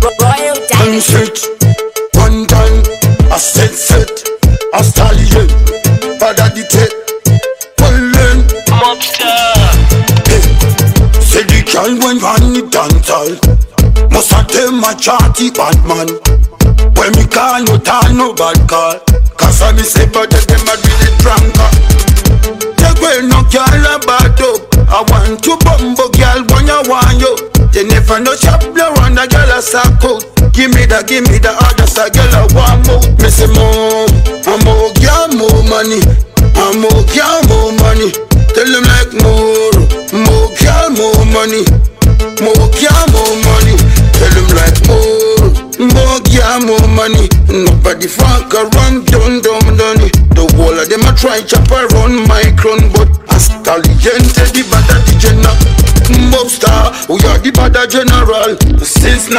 Royal Diamond. Sit, one time, I said set, a stallion, father the tape, pulling. Mobster. Hey, say the girl when on the dancehall, must have them a chatty bad man. When me call no time no bad call, cause I me say but them a really drunker. They will no girl a bad up. I want to bumbo girl when you want you. They never no chop blow on a girl a sack out. Give me the other side girl a want more. Me say more, I'm more girl more money. I'm more girl more money. Tell them like more girl more money. More girl more money. Tell them like more girl more money. Nobody fuck around done it. The whole of them a try chop around my crown, but a stallion tell the bad the general. Mobster, we are the bad general. Since